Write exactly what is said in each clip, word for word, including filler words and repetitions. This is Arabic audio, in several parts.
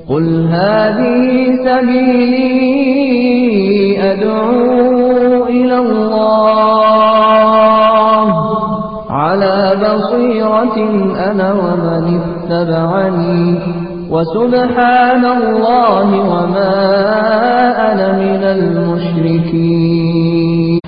قل هذه سبيلي أدعو إلى الله على بصيرة أنا ومن اتبعني وسبحان الله وما أنا من المشركين.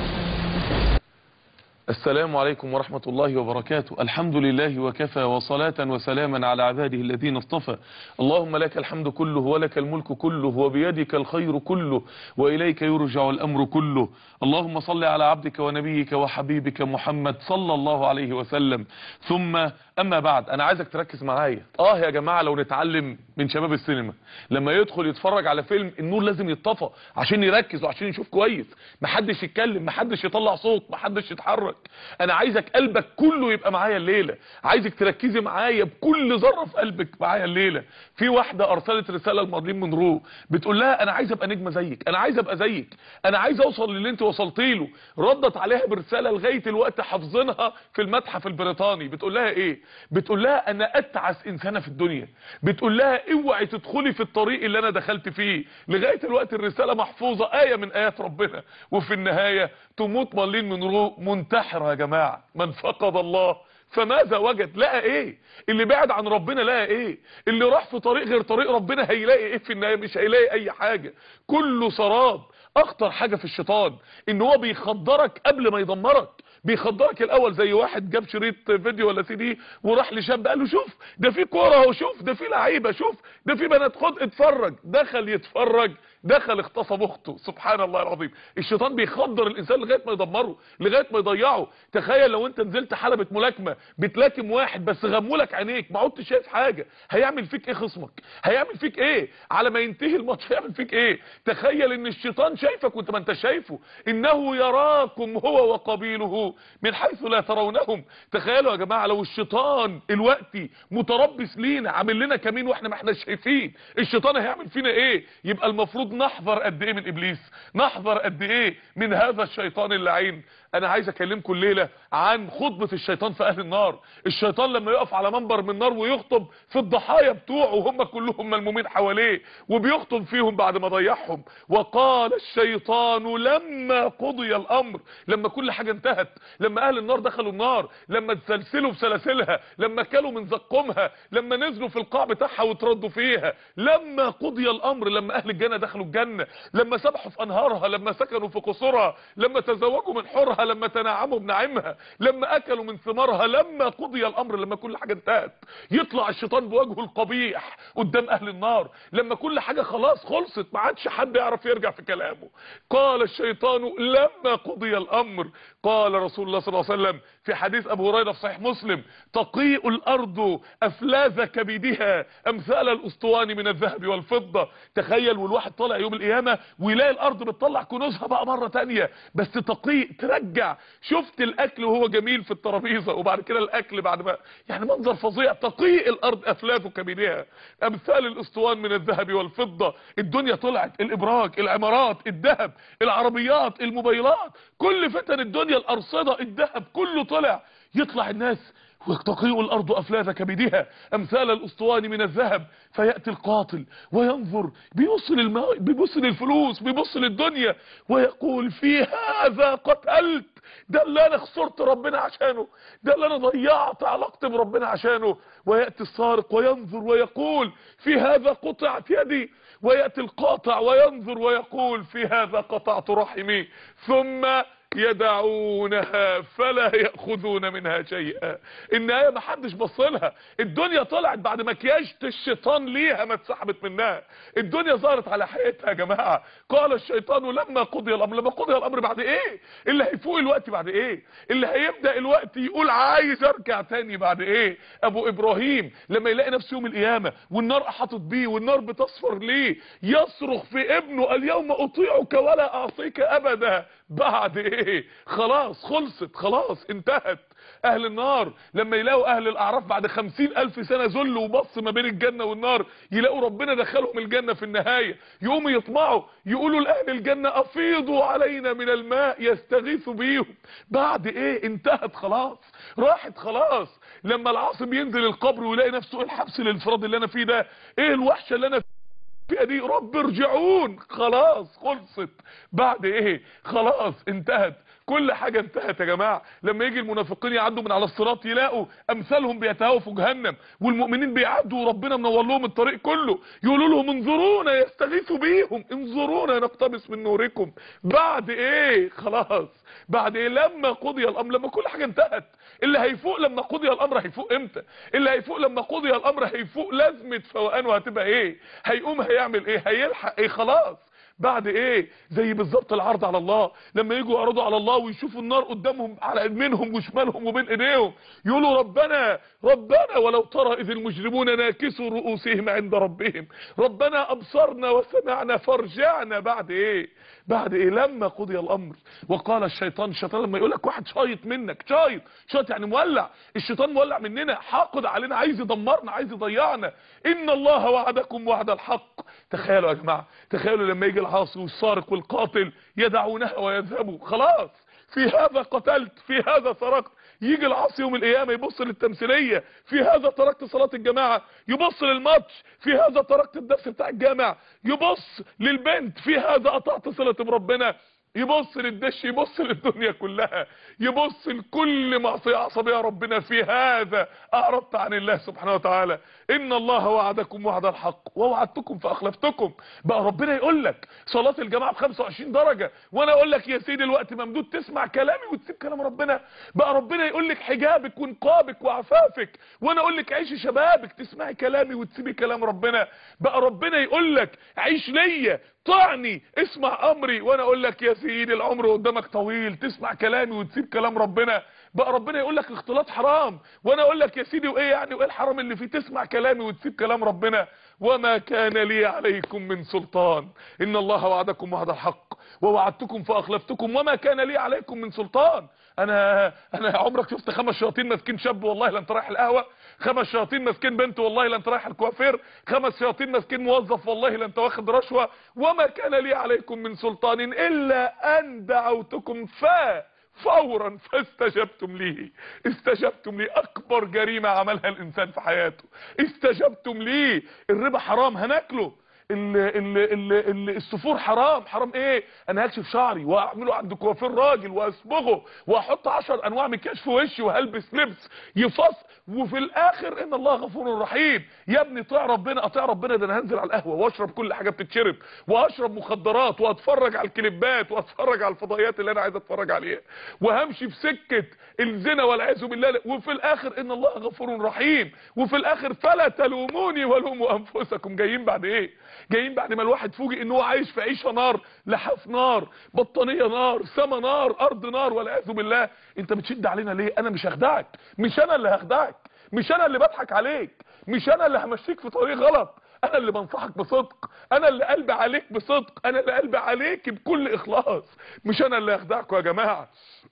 السلام عليكم ورحمة الله وبركاته. الحمد لله وكفى وصلاة وسلاما على عباده الذين اصطفى. اللهم لك الحمد كله ولك الملك كله وبيدك الخير كله وإليك يرجع الأمر كله. اللهم صل على عبدك ونبيك وحبيبك محمد صلى الله عليه وسلم. ثم أما بعد، أنا عايزك تركز معايا. آه يا جماعة، لو نتعلم من شباب السينما لما يدخل يتفرج على فيلم النور لازم يتطفى عشان يركز وعشان يشوف كويس، محدش يتكلم، محدش يطلع صوت، محدش يتحرك. انا عايزك قلبك كله يبقى معايا الليله، عايزك تركزي معايا بكل ذره في قلبك معايا الليله. في واحده ارسلت رساله لمارلين مونرو بتقول لها انا عايزه ابقى نجمه زيك، انا عايزه ابقى زيك، انا عايزه اوصل للي انت وصلتي له. ردت عليها برساله لغايه الوقت حافظينها في المتحف البريطاني. بتقول لها ايه؟ بتقول لها انا اتعس انسانه في الدنيا. بتقول لها اوعي تدخلي في الطريق اللي انا دخلت فيه. لغايه الوقت الرساله محفوظه، ايه من ايات ربنا. وفي النهايه تموت مارلين مونرو منتحره. يا جماعه، من فقد الله فماذا وجد؟ لقى ايه؟ اللي بعد عن ربنا لقى ايه؟ اللي راح في طريق غير طريق ربنا هيلاقي ايه في النهايه؟ مش هيلاقي اي حاجه، كله سراب. اخطر حاجه في الشيطان ان هو بيخدرك قبل ما يدمرك. بيخدرك الاول زي واحد جاب شريط فيديو ولا سي دي وراح لشاب قال له شوف ده في كوره اهو، شوف ده في لعيبه، شوف ده في بنات، خد اتفرج. دخل يتفرج، دخل اغتصب اخته. سبحان الله العظيم. الشيطان بيخدر الانسان لغايه ما يدمره، لغايه ما يضيعه. تخيل لو انت نزلت حلبة ملاكمه بتلاكم واحد بس غمولك عينيك، ما عدتش شايف حاجه، هيعمل فيك ايه خصمك؟ هيعمل فيك ايه على ما ينتهي الماتش؟ هيعمل فيك ايه؟ تخيل ان الشيطان شايفك وانت ما انت شايفه. انه يراكم هو وقبيله من حيث لا ترونهم. تخيلوا يا جماعه لو الشيطان الوقتي متربص لينا عامل لنا كمين واحنا ما احنا شايفين، الشيطان هيعمل فينا ايه؟ يبقى المفروض نحذر قد ايه من ابليس، نحذر قد ايه من هذا الشيطان اللعين. انا عايز اكلمكم الليله عن خطبه الشيطان في اهل النار. الشيطان لما يقف على منبر من نار ويخطب في الضحايا بتوعه وهم كلهم ملمومين حواليه وبيخطب فيهم بعد ما ضيعهم. وقال الشيطان لما قضي الامر، لما كل حاجه انتهت، لما اهل النار دخلوا النار، لما اتسلسلوا بسلاسلها، لما كلوا من زقومها، لما نزلوا في القاع بتاعها وتردوا فيها، لما قضي الامر، لما اهل الجنه دخلوا الجنه، لما سبحوا في انهارها، لما سكنوا في قصورها، لما تزوجوا من حورها، لما تنعموا بنعيمها، لما اكلوا من ثمارها، لما قضي الامر، لما كل حاجه انتهت، يطلع الشيطان بوجهه القبيح قدام اهل النار لما كل حاجه خلاص خلصت، ما عادش حد يعرف يرجع في كلامه. قال الشيطان لما قضي الامر. قال رسول الله صلى الله عليه وسلم في حديث ابو هريره في صحيح مسلم تقيء الارض افلاذ كبدها امثال الاسطوان من الذهب والفضه. تخيل والواحد طالع يوم القيامه ويلاقي الارض بتطلع كنوزها بقى مره تانية، بس تقيء ترجع. شفت الاكل وهو جميل في الترابيزه وبعد كده الاكل بعد ما يعني منظر فظيع. تقيء الارض افلاذ كبدها امثال الاسطوان من الذهب والفضه. الدنيا طلعت، الابراج، العمارات، الذهب، العربيات، الموبايلات، كل فتن الدنيا، الارصده، الذهب، كله طلع. يطلع الناس وتقيء الارض افلاذ كبدها امثال الاسطوان من الذهب. فياتي القاتل وينظر، بيبص للماء، بيبص للفلوس، بيبص للدنيا ويقول في هذا قتلت، ده اللي انا خسرت ربنا عشانه، ده اللي انا ضيعت علاقتي بربنا عشانه. وياتي السارق وينظر ويقول في هذا قطعت يدي. وياتي القاطع وينظر ويقول في هذا قطعت رحمي. ثم يدعونها فلا يأخذون منها شيئا. النهاية ما حدش بصلها. الدنيا طلعت بعد مكياج الشيطان ليها ما اتسحبت منها. الدنيا ظهرت على حقيقتها يا جماعة. قال الشيطان لما قضي الامر. لما قضي الامر بعد ايه؟ اللي هيفوق الوقت بعد ايه؟ اللي هيبدأ الوقت يقول عايز ارجع تاني بعد ايه؟ ابو ابراهيم لما يلاقي نفسه يوم القيامة والنار احاطت بيه والنار بتصفر ليه، يصرخ في ابنه اليوم اطيعك ولا اعصيك ابدا. بعد ايه؟ خلاص خلصت، خلاص انتهت. اهل النار لما يلاقوا اهل الاعراف بعد خمسين الف سنة ذل وبص ما بين الجنة والنار، يلاقوا ربنا دخلهم الجنة في النهاية، يقوموا يطمعوا يقولوا لاهل الجنة افيضوا علينا من الماء يستغيثوا بيهم. بعد ايه؟ انتهت خلاص، راحت خلاص. لما العاصي بينزل القبر ويلاقي نفسه ايه الحبس الانفرادي اللي انا فيه ده، ايه الوحشه اللي انا فيها دي، رب ارجعون. خلاص خلصت. بعد ايه؟ خلاص انتهت، كل حاجة انتهت يا جماعة. لما يجي المنافقين يعدوا من على الصراط يلاقوا امثالهم بيتهاووا في جهنم، والمؤمنين بيعدوا وربنا منور لهم الطريق كله، يقولوا لهم انظرونا يستغيثوا بيهم، انظرونا نقتبس من نوركم. بعد ايه؟ خلاص بعد ايه؟ لما قضي الامر، لما كل حاجة انتهت. اللي هيفوق لما قضي الامر هيفوق امتى؟ اللي هيفوق لما قضي الامر هيفوق لازمة فوقانه هتبقى ايه؟ هيقوم هيعمل ايه؟ هيلحق ايه؟ خلاص بعد ايه؟ زي بالظبط العرض على الله، لما يجوا يعرضوا على الله ويشوفوا النار قدامهم على يمينهم وشمالهم وبين ايديهم، يقولوا ربنا ربنا ولو ترى اذ المجرمون ناكسوا رؤوسهم عند ربهم ربنا ابصرنا وسمعنا فارجعنا. بعد ايه؟ بعد ايه؟ لما قضي الامر. وقال الشيطان، الشيطان لما يقول لك واحد شايط منك، شايط شايط يعني مولع، الشيطان مولع مننا، حاقد علينا، عايز يدمرنا، عايز يضيعنا. ان الله وعدكم وعد الحق. تخيلوا يا جماعه، تخيلوا لما يجي العاصي والسارق والقاتل يدعونها ويذهبوا، خلاص في هذا قتلت، في هذا سرقت. يجي العاصي يوم القيامه يبص للتمثيليه، في هذا تركت صلاه الجماعه، يبص للماتش، في هذا تركت الدرس بتاع الجامع، يبص للبنت، في هذا قطعت صله بربنا، يبص للدش، يبص للدنيا كلها، يبص لكل معصيه عصبيه ربنا، في هذا اعرضت عن الله سبحانه وتعالى. ان الله وعدكم وعد الحق ووعدتكم فاخلفتكم. بقى ربنا يقول لك صلاه الجماعه ب خمسة وعشرين درجه، وانا اقول لك يا سيدي الوقت ممدود تسمع كلامي وتسيب كلام ربنا. بقى ربنا يقول لك حجابك ونقابك وعفافك، وانا اقول لك عيشي شبابك تسمعي كلامي وتسيبي كلام ربنا. بقى ربنا يقول لك عيش ليا طعني اسمع امري، وانا اقول لك يا سيدي العمر قدامك طويل تسمع كلامي وتسيب كلام ربنا. بقى ربنا يقول لك الاختلاط حرام، وانا اقول لك يا سيدي وايه يعني وايه الحرام اللي فيه، تسمع كلامي وتسيب كلام ربنا. وما كان لي عليكم من سلطان، ان الله وعدكم وعد الحق ووعدتكم فاخلفتكم وما كان لي عليكم من سلطان. انا انا عمرك شفت خمس شياطين ماسكين شاب والله لا انت رايح القهوه، خمس شياطين ماسكين بنت والله لا انت رايح الكوافير، خمس شياطين ماسكين موظف والله لا انت واخد رشوه. وما كان لي عليكم من سلطان الا ان دعوتكم فا فورا فاستجبتم لي. استجبتم لي، اكبر جريمه عملها الانسان في حياته استجبتم لي. الربا حرام هناكله، ال ال ال ال السفور حرام، حرام ايه؟ انا هكشف شعري واعمله عند كوافير راجل واصبغه واحط عشر انواع مكياج في وشي وهلبس لبس يفص، وفي الاخر ان الله غفور رحيم. يا ابني طيع ربنا، اطيع ربنا، ده انا هنزل على القهوه واشرب كل حاجه بتتشرب واشرب مخدرات واتفرج على الكليبات واتفرج على الفضائيات اللي انا عايز اتفرج عليها وهمشي في سكه الزنا والعياذ بالله، وفي الاخر ان الله غفور رحيم. وفي الاخر فلا تلوموني ولوموا انفسكم. جايين بعد ايه؟ جايين بعد ما الواحد فوجئ ان هو عايش في عيشه نار، لحاف نار، بطانيه نار، سما نار، ارض نار والعياذ بالله. انت بتشد علينا ليه؟ انا مش هخدعك، مش انا اللي هخدعك، مش انا اللي بضحك عليك، مش انا اللي همشيك في طريق غلط، انا اللي بنصحك بصدق، انا اللي قلبي عليك بصدق، انا اللي قلبي عليك بكل اخلاص، مش انا اللي هخدعكم يا جماعه.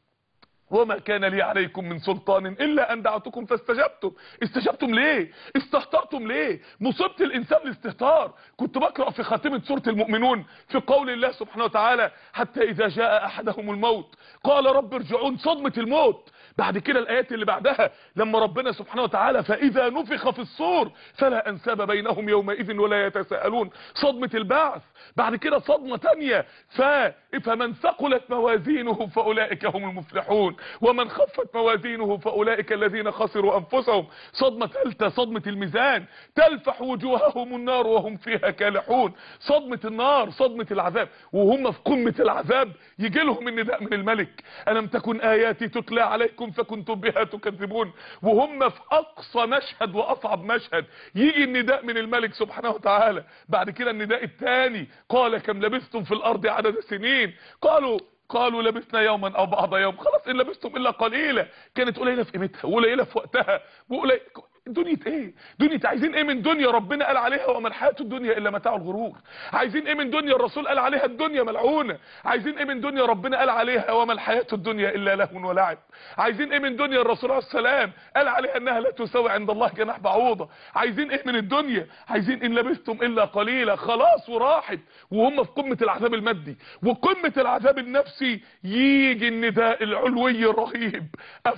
وما كان لي عليكم من سلطان الا ان دعوتكم فاستجبتم. استجبتم ليه؟ استهترتم ليه؟ مصيبه الانسان الاستهتار. كنت بقرا في خاتمه سوره المؤمنون في قول الله سبحانه وتعالى حتى اذا جاء احدهم الموت قال رب ارجعون، صدمه الموت. بعد كده الايات اللي بعدها لما ربنا سبحانه وتعالى فاذا نفخ في الصور فلا انساب بينهم يومئذ ولا يتساءلون، صدمه البعث. بعد كده صدمه ثانيه ف فمن ثقلت موازينه فاولئك هم المفلحون ومن خفت موازينه فاولئك الذين خسروا انفسهم. صدمه ثالثه صدمه الميزان، تلفح وجوههم النار وهم فيها كالحون. صدمه النار، صدمه العذاب، وهم في قمه العذاب يجي لهم النداء من الملك الم تكن اياتي تتلى عليكم فكنتم بها تكذبون. وهم في اقصى مشهد واصعب مشهد يجي النداء من الملك سبحانه وتعالى. بعد كده النداء الثاني قال كم لبثتم في الارض عدد سنين، قالوا قالوا لبثنا يوما او بعض يوم. خلاص ان لبثتم الا قليلا، كانت قليله في قيمتها وقليله في وقتها وقليله دنيا ايه؟ دنيا عايزين ايه من دنيا ربنا قال عليها وما الحياة الدنيا الا متاع الغرور؟ عايزين ايه من دنيا الرسول قال عليها الدنيا ملعونة؟ عايزين ايه من دنيا ربنا قال عليها وما الحياة الدنيا الا لهو ولعب؟ عايزين ايه من دنيا الرسول عليه السلام قال عليها انها لا تساوي عند الله جناح بعوضة؟ عايزين ايه من الدنيا؟ عايزين ان لبثتم الا قليلا، خلاص وراحت وهم في قمة العذاب المادي وقمة العذاب النفسي. يجي النداء العلوي الرهيب: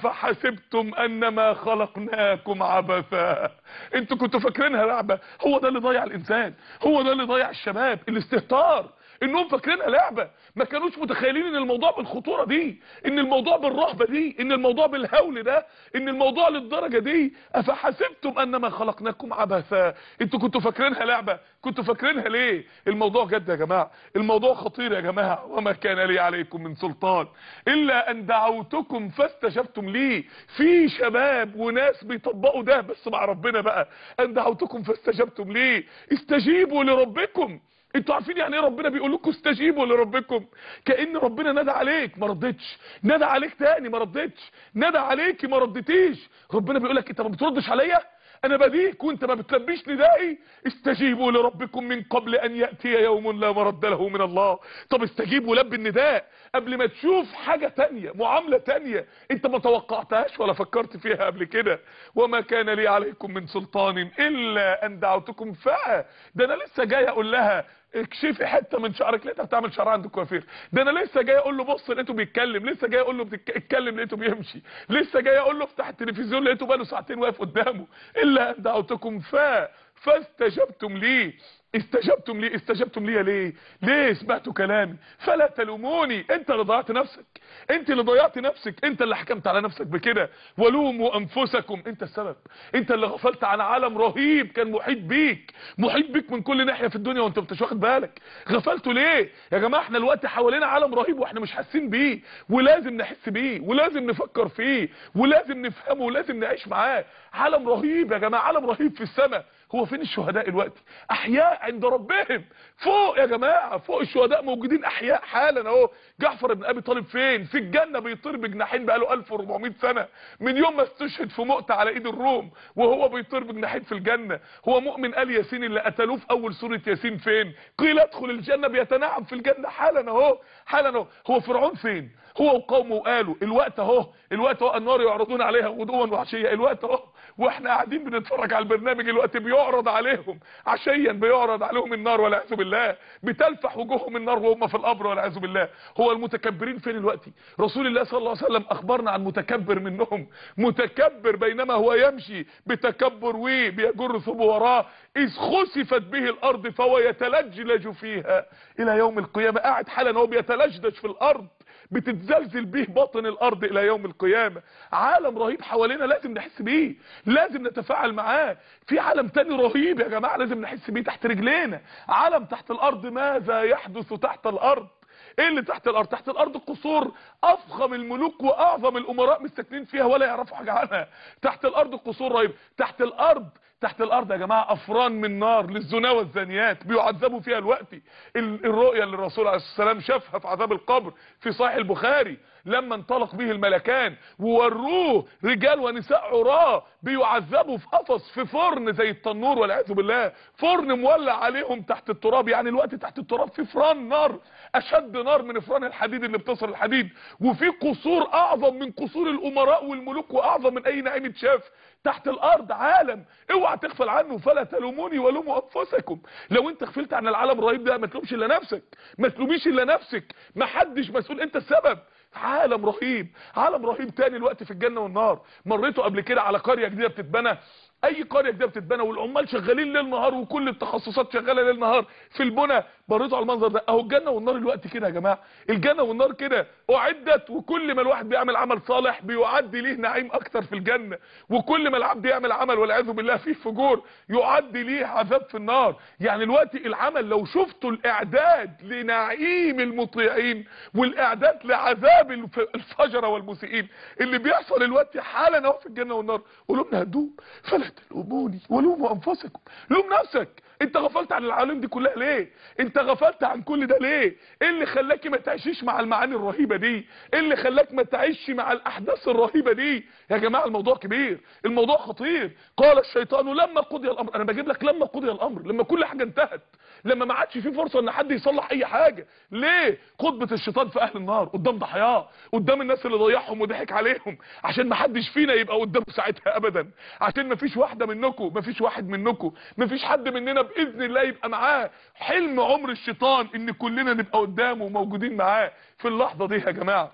افحسبتم انما خلقناكم عبثا. انتوا كنتوا فاكرينها لعبة؟ هو ده اللي ضيع الانسان، هو ده اللي ضيع الشباب، الاستهتار، انهم فاكرينها لعبة. ما كانوش متخيلين ان الموضوع بالخطورة دي، ان الموضوع بالرهبة دي، ان الموضوع بالهول ده، ان الموضوع للدرجة دي. افحسبتم انما خلقناكم عبثا. انتوا كنتوا فاكرينها لعبة؟ كنتوا فاكرينها ليه؟ الموضوع جد يا جماعة، الموضوع خطير يا جماعة. وما كان لي عليكم من سلطان الا ان دعوتكم فاستجبتم لي. في شباب وناس بيطبقوا ده بس مع ربنا بقى. ان دعوتكم فاستجبتم لي، استجيبوا لربكم. انتوا عارفين يعني ايه ربنا بيقول لكم استجيبوا لربكم؟ كأن ربنا نادى عليك ما ردتش، نادى عليك تاني ما ردتش، نادى عليكي ما ردتيش. ربنا بيقول لك انت ما بتردش عليا، انا بديك وانت ما بتلبيش ندائي. استجيبوا لربكم من قبل ان ياتي يوم لا مرد له من الله. طب استجيب ولبي النداء قبل ما تشوف حاجة تانية، معاملة تانية انت ما توقعتهاش ولا فكرت فيها قبل كده. وما كان لي عليكم من سلطان الا ان دعوتكم فا. ده انا لسه جاي اقول لها اكشفي حته من شعرك لقيتها بتعمل شعر عند الكوافير. ده انا لسه جاي اقول له بص لقيته بيتكلم، لسه جاي اقول له اتكلم لقيته بيمشي، لسه جاي اقول له افتح التلفزيون لقيته بقاله ساعتين واقف قدامه. الا ان دعوتكم فا فاستجبتم لي. استجبتم لي، استجبتم لي ليه؟ ليه سمعتوا كلامي؟ فلا تلوموني. انت اللي ضيعت نفسك، انت اللي ضيعت نفسك، انت اللي حكمت على نفسك بكده. ولوموا انفسكم، انت السبب، انت اللي غفلت عن عالم رهيب كان محيط بيك، محيط بيك من كل ناحيه في الدنيا وانت مش واخد بالك. غفلتوا ليه يا جماعه؟ احنا الوقت حوالينا عالم رهيب واحنا مش حاسين بيه، ولازم نحس بيه ولازم نفكر فيه ولازم نفهمه ولازم نعيش معاه. عالم رهيب يا جماعه، عالم رهيب في السماء. هو فين الشهداء دلوقتي؟ احياء عند ربهم فوق يا جماعه، فوق الشهداء موجودين احياء حالا اهو. جعفر بن ابي طالب فين؟ في الجنه بيطير بجناحين بقاله ألف وأربعمائة سنه من يوم ما استشهد في مؤتة على ايد الروم وهو بيطير بجناحين في الجنه. هو مؤمن ال ياسين اللي قتلوه في اول سوره ياسين فين؟ قيل ادخل الجنه، بيتنعم في الجنه حالا اهو، حالا اهو. هو فرعون فين؟ هو وقومه وقالوا الوقت اهو، الوقت اهو النار يعرضون عليها غدوا وعشيه، الوقت اهو واحنا قاعدين بنتفرج على البرنامج الوقت بيعرض عليهم عشيا، بيعرض عليهم النار والعياذ بالله، بتلفح وجوههم النار وهم في القبر والعياذ بالله. هو المتكبرين فين دلوقتي؟ رسول الله صلى الله عليه وسلم اخبرنا عن متكبر منهم، متكبر بينما هو يمشي بتكبر وبيجر ثوبه وراه اذ خسفت به الارض فهو يتلجلج فيها الى يوم القيامه. قاعد حالا هو بيتلجلج في الارض، بتتزلزل به باطن الارض الى يوم القيامة. عالم رهيب حوالينا لازم نحس بيه، لازم نتفاعل معاه. في عالم تاني رهيب يا جماعة لازم نحس بيه تحت رجلينا، عالم تحت الارض. ماذا يحدث تحت الارض؟ ايه اللي تحت الارض؟ تحت الارض قصور افخم الملوك واعظم الامراء مستكنين فيها ولا يعرفوا حاجة عنها. تحت الارض قصور رهيب. تحت الارض تحت الارض يا جماعه افران من نار للزنا والزانيات بيعذبوا فيها الوقت. الرؤيا اللي الرسول عليه الصلاه والسلام شافها في عذاب القبر في صحيح البخاري لما انطلق به الملكان ووروه رجال ونساء عراة بيعذبوا في قفص في فرن زي التنور والعياذ بالله، فرن مولع عليهم تحت التراب. يعني الوقت تحت التراب في فران نار اشد نار من فران الحديد اللي بتصل الحديد، وفي قصور اعظم من قصور الامراء والملوك واعظم من اي نعيم اتشاف تحت الارض. عالم اوعى تغفل عنه. فلا تلوموني ولوموا انفسكم. لو انت غفلت عن العالم الرهيب ده ما تلومش الا نفسك، ما تلوميش الا نفسك، ما حدش مسؤول، انت السبب. عالم رهيب، عالم رهيب تاني الوقت في الجنة والنار. مريتوا قبل كده على قرية جديدة بتتبنى؟ اي قريه جديده بتتبنى والعمال شغالين ليل نهار وكل التخصصات شغاله ليل نهار في البنى. مريتوا على المنظر ده؟ اهو الجنه والنار الوقت كده يا جماعه، الجنه والنار كده اعدت، وكل ما الواحد بيعمل عمل صالح بيعد ليه نعيم اكتر في الجنه، وكل ما العبد يعمل عمل والعياذ بالله فيه فجور يعد ليه عذاب في النار. يعني الوقت العمل لو شفتوا الاعداد لنعيم المطيعين والاعداد لعذاب الفجره والمسيئين اللي بيحصل الوقت حالا اهو في الجنه والنار، قلوبنا هتدوب. فلا تلوموني ولوموا انفسكم. لوم نفسك، انت غفلت عن العالم دي كلها ليه؟ انت غفلت عن كل ده ليه؟ ايه اللي خلاك ما تعيشيش مع المعاني الرهيبه دي؟ ايه اللي خلاك ما تعيش مع الاحداث الرهيبه دي؟ يا جماعه الموضوع كبير، الموضوع خطير. قال الشيطان لما قضي الامر، انا بجيب لك لما قضي الامر، لما كل حاجه انتهت، لما ما عادش في فرصه ان حد يصلح اي حاجه. ليه؟ خطبه الشيطان في اهل النار قدام ضحاياه، قدام الناس اللي ضيعهم وضحك عليهم، عشان ما حدش فينا يبقى قدامه ساعتها ابدا، عشان ما فيش واحده منكم، ما فيش واحد منكم، ما فيش حد مننا باذن الله يبقى معاه حلم عمر الشيطان ان كلنا نبقى قدامه وموجودين معاه في اللحظه دي يا جماعه.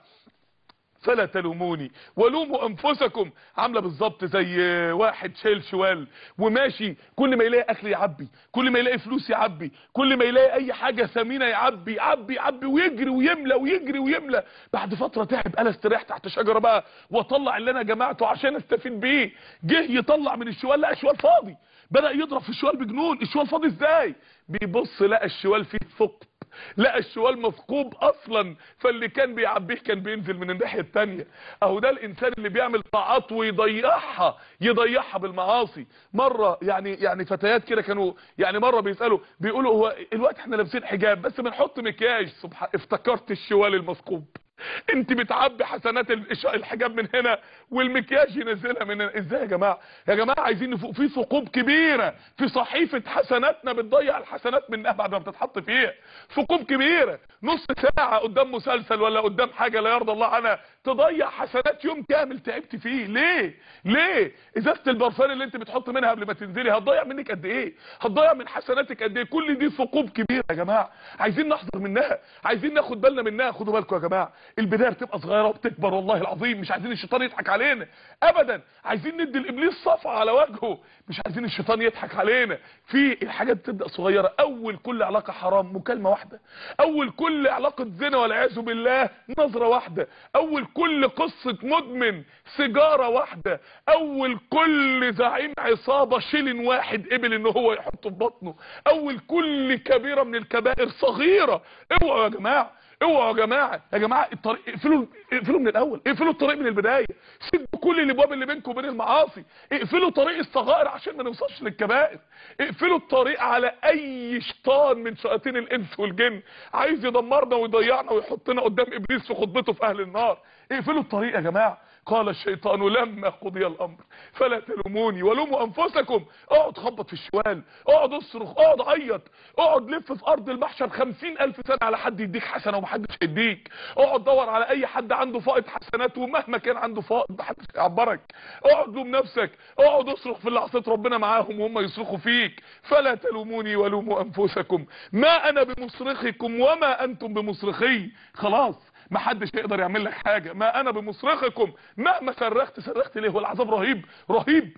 فلا تلوموني ولوموا انفسكم. عامله بالظبط زي واحد شايل شوال وماشي، كل ما يلاقي اكل يعبي، كل ما يلاقي فلوس يعبي، كل ما يلاقي اي حاجه ثمينه يعبي يعبي يعبي ويجري ويملى ويجري ويملى. بعد فتره تعب، قال استريح تحت شجره بقى واطلع اللي انا جمعته عشان استفيد بيه. جه يطلع من الشوال لقى الشوال فاضي، بدأ يضرب في الشوال بجنون. الشوال فاضي ازاي؟ بيبص لقى الشوال فيه ثقب، لقى الشوال مثقوب اصلا، فاللي كان بيعبيه كان بينزل من الناحيه الثانيه. اهو ده الانسان اللي بيعمل طاعات ويضيعها، يضيعها بالمعاصي. مره يعني يعني فتيات كده كانوا يعني مره بيسالوا بيقولوا هو الوقت احنا لابسين حجاب بس بنحط مكياج، سبحان افتكرت الشوال المثقوب. انت بتعبي حسنات الحجاب من هنا والمكياج ينزلها من هنا. ازاي يا جماعه؟ يا جماعه عايزين نفوق. في ثقوب كبيره في صحيفه حسناتنا بتضيع الحسنات منها بعد ما بتتحط فيها. ثقوب كبيره، نص ساعه قدام مسلسل ولا قدام حاجه لا يرضى الله عنها تضيع حسنات يوم كامل تعبت فيه. ليه؟ ليه؟ ازازه البرفان اللي انت بتحط منها قبل ما تنزلي هتضيع منك قد ايه؟ هتضيع من حسناتك قد ايه؟ كل دي ثقوب كبيره يا جماعه، عايزين نحذر منها، عايزين ناخد بالنا منها. خدوا بالكم يا جماعه، البدايه بتبقى صغيره وبتكبر والله العظيم. مش عايزين الشيطان يضحك علينا ابدا، عايزين ندي الابليس صفعه على وجهه، مش عايزين الشيطان يضحك علينا. في الحاجات بتبدا صغيره. اول كل علاقه حرام مكالمه واحده، اول كل علاقه زنا والعياذ بالله نظره واحده، اول كل قصه مدمن سيجاره واحده، اول كل زعيم عصابه شيلن واحد قبل ان هو يحطه في بطنه، اول كل كبيره من الكبائر صغيره. اوعوا يا جماعه، اوعوا يا جماعه، يا جماعه الطريق اقفلوا، اقفلوا من الاول، اقفلوا الطريق من البدايه، سدوا كل الابواب اللي بينكم وبين المعاصي، اقفلوا طريق الصغائر عشان ما نوصلش للكبائر، اقفلوا الطريق على اي شيطان من شياطين الانس والجن عايز يدمرنا ويضيعنا ويحطنا قدام ابليس في خطبته في اهل النار. اقفلوا الطريق يا جماعه. قال الشيطان لما قضي الامر فلا تلوموني ولوموا انفسكم. اقعد خبط في الشوال، اقعد اصرخ، اقعد عيط، اقعد لف في ارض المحشر خمسين الف سنه على حد يديك حسنه ومحدش يديك، اقعد دور على اي حد عنده فائض حسنات ومهما كان عنده فائض محدش يعبرك، اقعد لوم نفسك، اقعد اصرخ في اللي عصيت ربنا معاهم وهم يصرخوا فيك. فلا تلوموني ولوموا انفسكم ما انا بمصرخكم وما انتم بمصرخي. خلاص ما حدش يقدر يعمل لك حاجه، ما انا بمصرخكم. مهما صرخت صرخت ليه؟ والعذاب رهيب رهيب.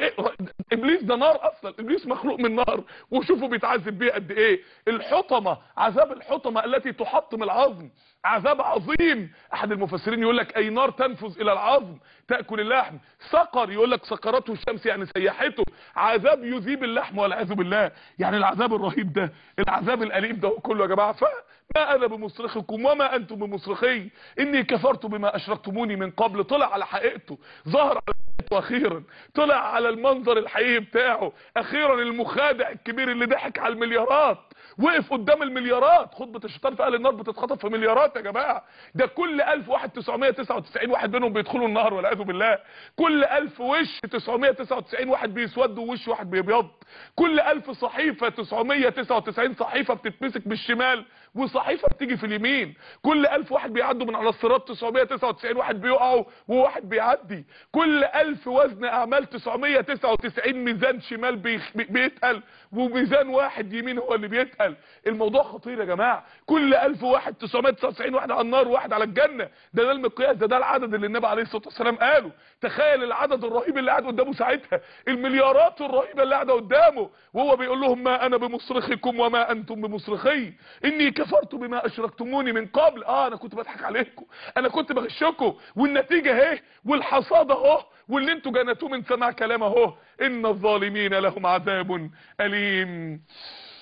وابليس ده نار اصلا، ابليس مخلوق من نار، وشوفوا بيتعذب بيه قد ايه. الحطمه، عذاب الحطمه التي تحطم العظم عذاب عظيم. احد المفسرين يقول لك اي نار تنفذ الى العظم تاكل اللحم. سقر يقول لك سقرته الشمس يعني سيحته، عذاب يذيب اللحم والعياذ بالله. يعني العذاب الرهيب ده، العذاب الاليم ده كله يا جماعه. فما انا بمصرخكم وما انتم بمصرخي اني كفرت بما اشركتموني من قبل. طلع على حقيقته، ظهر على حقيقته اخيرا، طلع على المنظر الحقيقي بتاعه اخيرا. المخادع الكبير اللي ضحك على المليارات وقف قدام المليارات. خطبه الشيطان في اهل النار بتتخطف في مليارات يا جماعه. ده كل الف واحد تسعمية تسعة وتسعين واحد منهم بيدخلوا النار والعياذ بالله. كل الف وش تسعمية تسعة وتسعين واحد بيسود ووش واحد بيبيض. كل الف صحيفه تسعمية تسعة وتسعين صحيفه بتتمسك بالشمال وصحيفه بتيجي في اليمين. كل الف واحد بيعدوا من على الصراط تسعمية تسعة وتسعين واحد بيقعوا وواحد بيعدي. كل الف وزن اعمال تسعمية تسعة وتسعين ميزان شمال بيتقل وميزان واحد يمين هو اللي بيتقل. الموضوع خطير يا جماعه. كل الف واحد تسعمية تسعة وتسعين واحد على النار وواحد على الجنه. ده ده المقياس، ده ده العدد اللي النبي عليه الصلاه والسلام قاله. تخيل العدد الرهيب اللي قاعد قدامه ساعتها، المليارات الرهيبه اللي قاعده قدامه، وهو بيقول لهم ما انا بمصرخكم وما انتم بمصرخي اني كفرت بما اشركتموني من قبل. اه انا كنت بضحك عليكم، انا كنت بغشكم، والنتيجه اهي، والحصاد اهو، واللي انتوا جنتوه من سماع كلام اهو. ان الظالمين لهم عذاب اليم.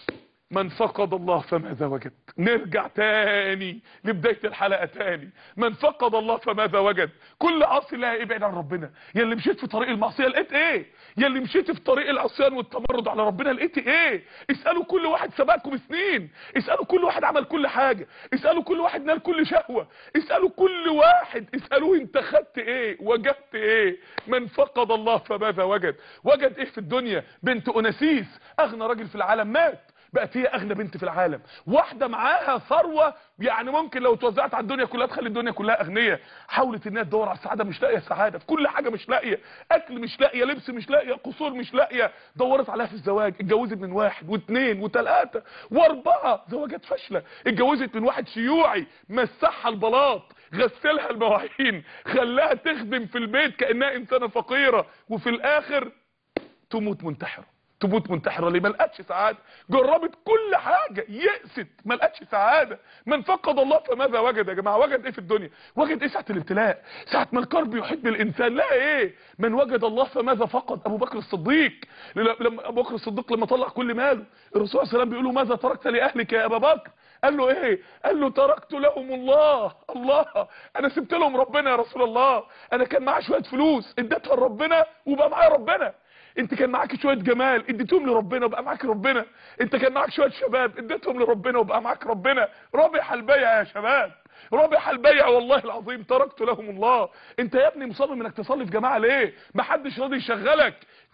من فقد الله فماذا وجد. نرجع تاني لبداية الحلقة تاني. من فقد الله فماذا وجد. كل عاصي لا ابعد عن ربنا. يا اللي مشيت في طريق المعصية لقيت ايه؟ يا اللي مشيت في طريق العصيان والتمرد على ربنا لقيت ايه؟ اسألوا كل واحد سبقكم سنين، اسألوا كل واحد عمل كل حاجة، اسألوا كل واحد نال كل شهوة، اسألوا كل واحد، اسألوه انت خدت ايه؟ وجدت ايه؟ من فقد الله فماذا وجد. وجد ايه في الدنيا؟ بنت أناسيس اغنى راجل في العالم مات، بقت هي اغنى بنت في العالم. واحده معاها ثروه يعني ممكن لو توزعت على الدنيا كلها تخلي الدنيا كلها اغنيه. حاولت انها تدور على السعاده مش لاقيه السعاده، في كل حاجه مش لاقيه، اكل مش لاقيه، لبس مش لاقيه، قصور مش لاقيه. دورت عليها في الزواج، اتجوزت من واحد واثنين وثلاثه واربعه، زواجات فاشله. اتجوزت من واحد شيوعي مسحها البلاط، غسلها المواعين، خلاها تخدم في البيت كانها انسانه فقيره، وفي الاخر تموت منتحره. تموت منتحره ليه؟ ما لقتش سعاده. جربت كل حاجه، يأست، ما لقتش سعاده. من فقد الله فماذا وجد يا جماعه. وجد ايه في الدنيا؟ وجد ايه ساعه الابتلاء؟ ساعه ما الكرب يحب الانسان لا ايه؟ من وجد الله فماذا فقد. ابو بكر الصديق لما ابو بكر الصديق لما طلع كل ماله، الرسول صلى الله عليه وسلم بيقول له ماذا تركت لاهلك يا ابا بكر؟ قال له ايه؟ قال له تركت لهم الله. الله، انا سبت لهم ربنا يا رسول الله. انا كان معايا شويه فلوس اديتها لربنا وبقى معايا ربنا. انت كان معاك شويه جمال اديتهم لربنا وبقى معاك ربنا. انت كان معاك شويه شباب اديتهم لربنا وبقى معاك ربنا. رابح البيع يا شباب، رابح البيع والله العظيم. تركت لهم الله. انت يا ابني مصمم انك تصلي في جماعه ليه؟ ما حدش راضي يشغلك،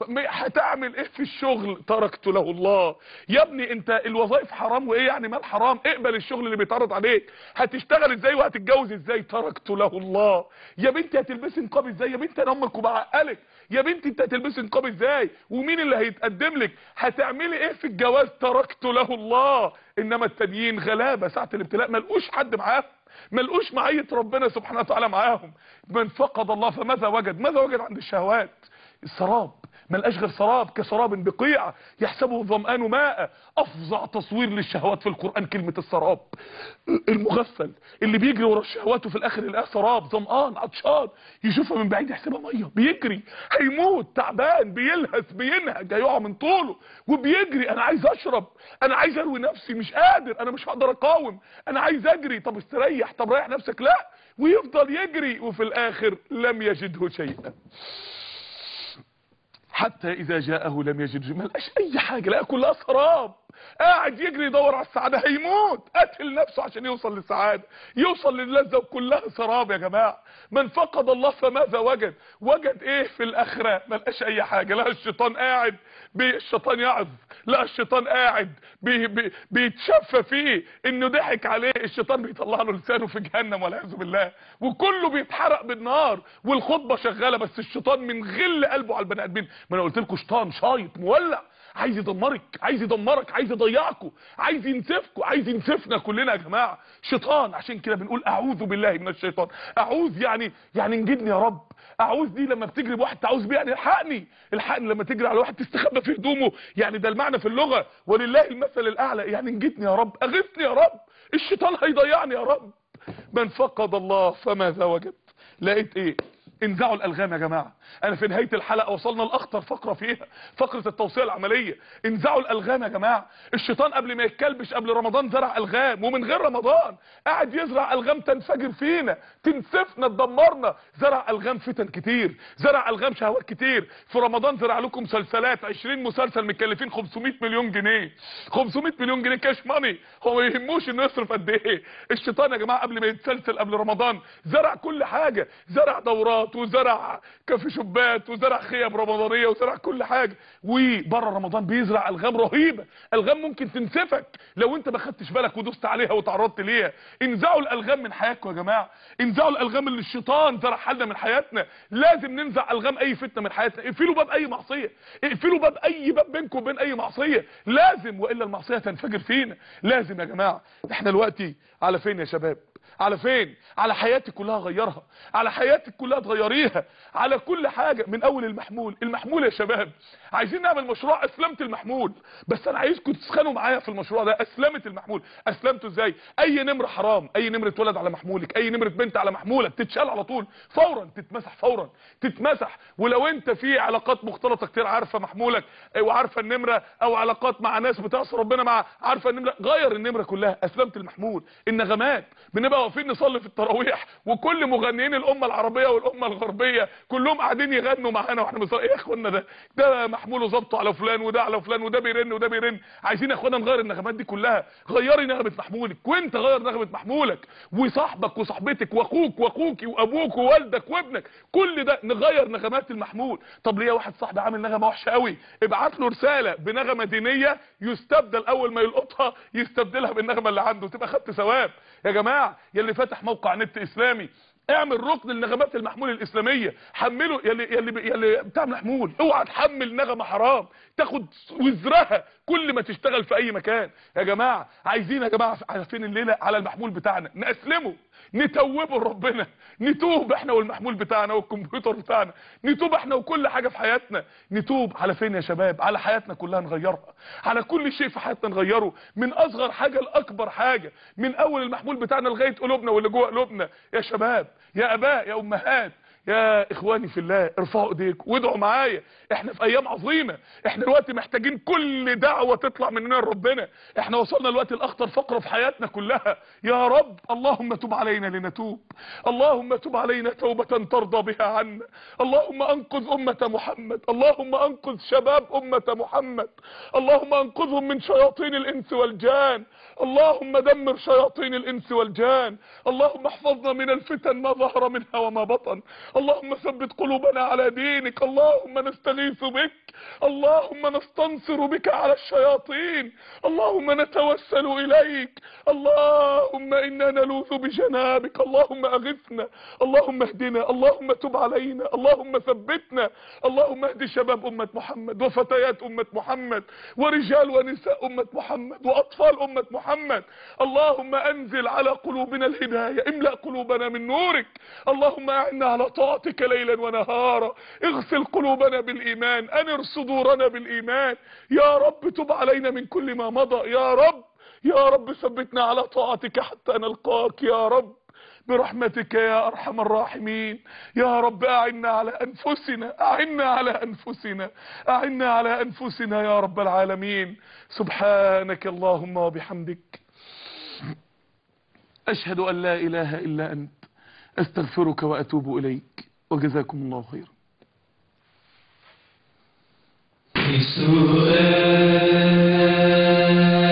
هتعمل ايه في الشغل؟ تركت له الله. يا ابني انت الوظائف حرام، وايه يعني مال حرام؟ اقبل الشغل اللي بيتعرض عليك. هتشتغل ازاي وهتتجوز ازاي؟ تركت له الله. يا بنتي هتلبسي نقاب ازاي؟ يا بنتي انا امك وبعقلك. يا بنتي انت هتلبسي نقاب ازاي؟ ومين اللي هيتقدم لك؟ هتعملي ايه في الجواز؟ تركت له الله. انما التانيين غلابه ساعه الابتلاء ما لقوش حد معاهم، ما لقوش معيه ربنا سبحانه وتعالى معاهم. من فقد الله فماذا وجد. ماذا وجد عند الشهوات؟ السراب، ما لقاش غير سراب، كسراب بقيع يحسبه الظمآن ماء. افظع تصوير للشهوات في القرآن كلمة السراب. المغفل اللي بيجري ورا الشهوات وفي الاخر يلاقيها سراب، ظمآن عطشان، يشوفها من بعيد يحسبها ميه، بيجري هيموت تعبان بيلهث بينهج هيقع من طوله وبيجري. انا عايز اشرب، انا عايز اروي نفسي، مش قادر، انا مش هقدر اقاوم، انا عايز اجري. طب استريح، طب ريح نفسك، لا، ويفضل يجري وفي الاخر لم يجده شيئا. حتى اذا جاءه لم يجد، ما لقاش اي حاجه، لقى كلها سراب. قاعد يجري يدور على السعاده، هيموت، قتل نفسه عشان يوصل للسعاده، يوصل للذه، وكلها سراب يا جماعه. من فقد الله فماذا وجد. وجد ايه في الاخره؟ ما لقاش اي حاجه. لقى الشيطان قاعد بي الشيطان يعظ، لقى الشيطان قاعد بي بي بيتشفى فيه انه ضحك عليه. الشيطان بيطلع له لسانه في جهنم والعياذ بالله، وكله بيتحرق بالنار والخطبه شغاله، بس الشيطان من غل قلبه على البني ادمين. ما انا قلت لكم شيطان شايط مولع، عايز يدمرك، عايز يدمرك، عايز يضيعكم، عايز ينسفكم، عايز ينسفنا كلنا يا جماعه. شيطان، عشان كده بنقول اعوذ بالله من الشيطان. اعوذ يعني يعني انجدني يا رب. اعوذ دي لما بتجري بواحد تعوذ بيه يعني الحقني، الحقني. لما تجري على واحد تستخبى في هدومه، يعني ده المعنى في اللغه. ولله المثل الاعلى، يعني انجدني يا رب، اغثني يا رب، الشيطان هيضيعني يا رب. من فقد الله فماذا وجد. لقيت ايه؟ انزعوا الالغام يا جماعه. انا في نهايه الحلقه وصلنا لاخطر فقره فيها، فقره التوصيه العمليه. انزعوا الالغام يا جماعه. الشيطان قبل ما يتكلبش قبل رمضان زرع الغام، ومن غير رمضان قاعد يزرع الغام تنفجر فينا، تنسفنا، تدمرنا. زرع الغام فتن كتير، زرع الغام شهوات كتير. في رمضان زرع لكم مسلسلات، عشرين مسلسل مكلفين خمسمائة مليون جنيه، خمسمائة مليون جنيه كاش ماني. هو ما يهموش انه يصرف قد ايه. الشيطان يا جماعه قبل ما يتسلسل قبل رمضان زرع كل حاجه، زرع دورات، وزرع كافي شوبات، وزرع خيام رمضانيه، وزرع كل حاجه. وبره رمضان بيزرع الغام رهيبه، الغام ممكن تنسفك لو انت ما خدتش بالك ودوست عليها وتعرضت ليها. انزعوا الالغام من حياتكم يا جماعه، انزعوا الالغام اللي الشيطان زرعها لنا من حياتنا. لازم ننزع الغام اي فتنه من حياتنا. اقفلوا باب اي معصيه، اقفلوا باب اي باب بينكم وبين اي معصيه، لازم، والا المعصيه تنفجر فينا. لازم يا جماعه. احنا دلوقتي على فين يا شباب؟ على فين؟ على حياتك كلها غيرها، على حياتك كلها تغيريها، على كل حاجة. من اول المحمول. المحمول يا شباب عايزين نعمل مشروع اسلمة المحمول، بس انا عايزكم تسخنوا معايا في المشروع ده. اسلمة المحمول، اسلمته ازاي؟ اي نمرة حرام، اي نمرة ولد على محمولك، اي نمرة بنت على محمولك تتشال على طول فورا، تتمسح فورا، تتمسح. ولو انت في علاقات مختلطة كتير عارفة محمولك وعارفة النمرة، او علاقات مع ناس بتعصي ربنا مع عارفة النمرة، غير النمرة كلها. اسلمة المحمول. النغمات، بنبقى واقفين نصلي في التراويح وكل مغنيين الامه العربيه والامه الغربيه كلهم قاعدين يغنوا معانا واحنا بنصلي. ايه يا اخوانا ده؟ ده محمول وظبطه على فلان وده على فلان وده بيرن وده بيرن. عايزين يا اخوانا نغير النغمات دي كلها. غيري نغمه محمولك، وانت غير نغمه محمولك، وصاحبك وصاحبتك واخوك واخوكي وابوك ووالدك وابنك، كل ده نغير نغمات المحمول. طب ليه واحد صاحبي عامل نغمه وحشه قوي؟ ابعت له رساله بنغمه دينيه يستبدل اول ما يلقطها يستبدلها بالنغمه اللي عنده، تبقى خدت ثواب. يا جماعه يا اللي فاتح موقع نت اسلامي، اعمل ركن لنغمات المحمول الاسلاميه، حمله. يا اللي يا اللي يا اللي بتاع محمول، اوعى تحمل نغمه حرام تاخد وزرها كل ما تشتغل في اي مكان. يا جماعه عايزين يا جماعه عارفين الليله على المحمول بتاعنا نسلمه، نتوبه لربنا، نتوب احنا والمحمول بتاعنا والكمبيوتر بتاعنا، نتوب احنا وكل حاجه في حياتنا. نتوب على فين يا شباب؟ على حياتنا كلها نغيرها، على كل شيء في حياتنا نغيره، من اصغر حاجه لاكبر حاجه، من اول المحمول بتاعنا لغايه قلوبنا واللي جوه قلوبنا. يا شباب يا اباء يا امهات يا اخواني في الله، ارفعوا ايديكم وادعوا معايا. احنا في ايام عظيمه، احنا دلوقتي محتاجين كل دعوه تطلع مننا لربنا. احنا وصلنا دلوقتي لاخطر فقره في حياتنا كلها. يا رب اللهم تب علينا لنتوب، اللهم تب علينا توبه ترضى بها عنا، اللهم انقذ امه محمد، اللهم انقذ شباب امه محمد، اللهم انقذهم من شياطين الانس والجان، اللهم دمر شياطين الانس والجان، اللهم احفظنا من الفتن ما ظهر منها وما بطن، اللهم ثبت قلوبنا على دينك، اللهم نستغيث بك، اللهم نستنصر بك على الشياطين، اللهم نتوسل اليك، اللهم انا نلوذ بجنابك، اللهم اغثنا، اللهم اهدنا، اللهم تب علينا، اللهم ثبتنا، اللهم اهد شباب امة محمد وفتيات امة محمد ورجال ونساء امة محمد واطفال امة محمد، اللهم انزل على قلوبنا الهداية، املأ قلوبنا من نورك، اللهم اعنا على طاعتك ليلا ونهارا، اغسل قلوبنا بالايمان، انر صدورنا بالايمان، يا رب تب علينا من كل ما مضى، يا رب يا رب ثبتنا على طاعتك حتى نلقاك يا رب برحمتك يا ارحم الراحمين. يا رب اعنا على انفسنا، اعنا على انفسنا، اعنا على انفسنا يا رب العالمين. سبحانك اللهم وبحمدك، اشهد ان لا اله الا انت، استغفرك واتوب اليك، وجزاكم الله خيرا.